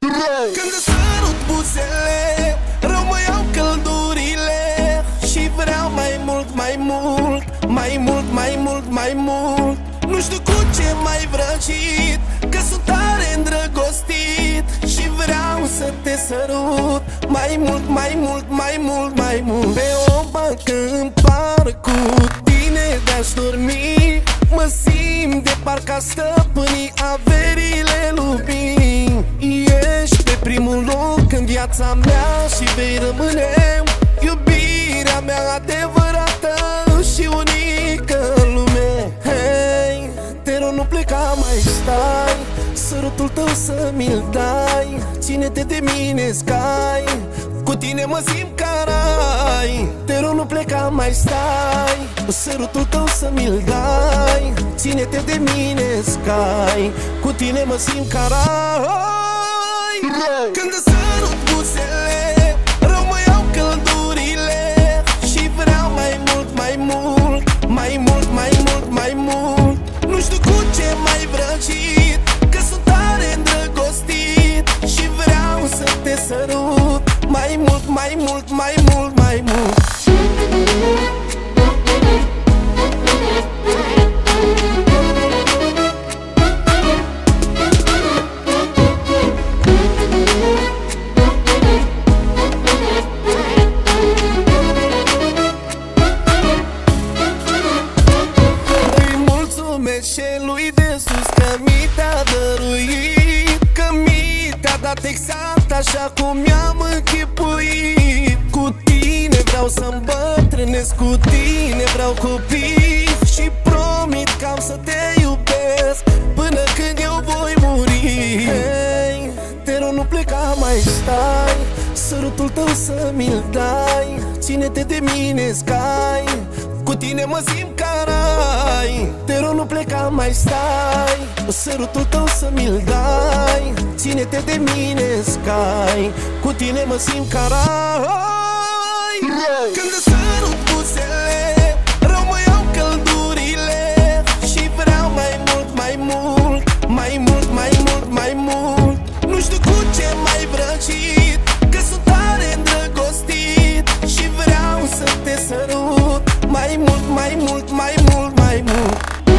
Când îți sărut buzele, rău mă iau căldurile și vreau mai mult, mai mult, mai mult, mai mult, mai mult. Nu știu cu ce m-ai vrăjit, că sunt tare îndrăgostit și vreau să te sărut mai mult, mai mult, mai mult, mai mult. Pe o bancă în parc cu tine de-aș dormi, mă simt de parcă a stăpâni averile lumii. Ești pe primul loc în viața mea și vei rămâne iubirea mea adevărată și unică în lume. Hei, te rog nu pleca, mai stai, sărutul tău să mi-l dai, ține-te de mine, Sky, cu tine mă simt ca rai. Te rog nu pleca, mai stai, sărutul tău să mi-l dai, ține-te de mine, Sky, cu tine mă simt ca rai. Când îți sărut buzele, rău mă iau căldurile și vreau mai mult, mai mult, mai mult, mai mult, mai mult. Nu știu cu ce m-ai vrăjit, că sunt tare îndrăgostit și vreau să te sărut mai mult, mai mult, mai mult, mai mult. Celui de sus că mi te-a dăruit, că mi te-a dat exact așa cum mi-am închipuit. Cu tine vreau să îmbătrânesc, cu tine vreau copii și promit că am să te iubesc până când eu voi muri. Hei, te rog nu pleca, mai stai, sărutul tău să mi-l dai, ține-te de mine, Sky, cu tine mă simt ca rai. Te rog nu pleca, mai stai, sărutul tău să mi-l dai, ține-te de mine, Sky, cu tine mă simt ca rai. Când îți sărut buzele, rău mă iau căldurile și vreau mai mult, mai mult, mai mult, mai mult, mai mult. Nu știu cu ce m-ai vrăjit, că sunt tare îndrăgostit și vreau să te sărut mai mult, mai mult, mai mult, mai mult.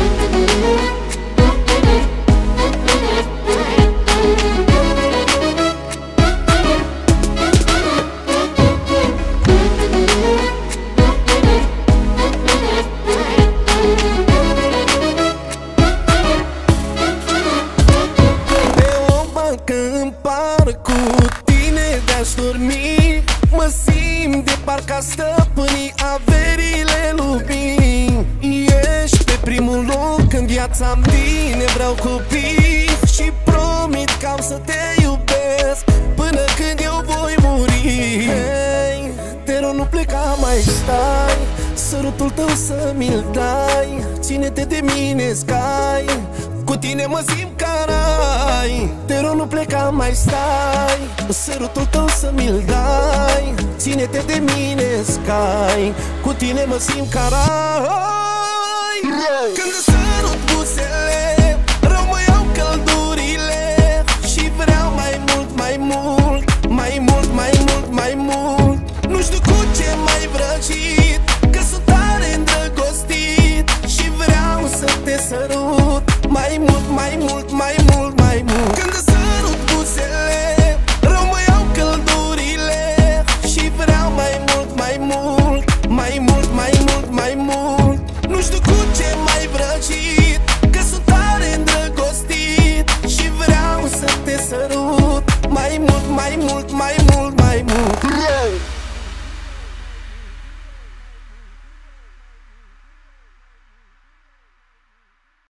Pe o bancă în parc cu tine de-aș dormi, mă simt de parcă a stăpâni averile lumii. Ești pe primul loc în viața mine, vreau copii și promit că am să te iubesc până când eu voi muri. Hei, te rog nu pleca, mai stai, sărutul tău să mi-l dai, ține-te de mine, Sky, cu tine mă simt ca rai. Te rog nu pleca, mai stai, sărutul tău să mi-l dai, ține-te de mine, Sky, cu tine mă simt ca rai. Când îți sărut buzele, rău mă iau căldurile și vreau mai mult, mai mult, mai mult, mai mult, mai mult. Nu știu cu ce m-ai vrăjit, că sunt tare îndrăgostit și vreau să te sărut mai mult, mai mult, mai mult, mai mult. Când îți sărut buzele, rău mă iau căldurile și vreau mai mult, mai mult, mai mult, mai mult, mai mult. Nu știu cu ce m-ai vrăjit, că sunt tare îndrăgostit și vreau să te sărut mai mult, mai mult, mai mult, mai mult.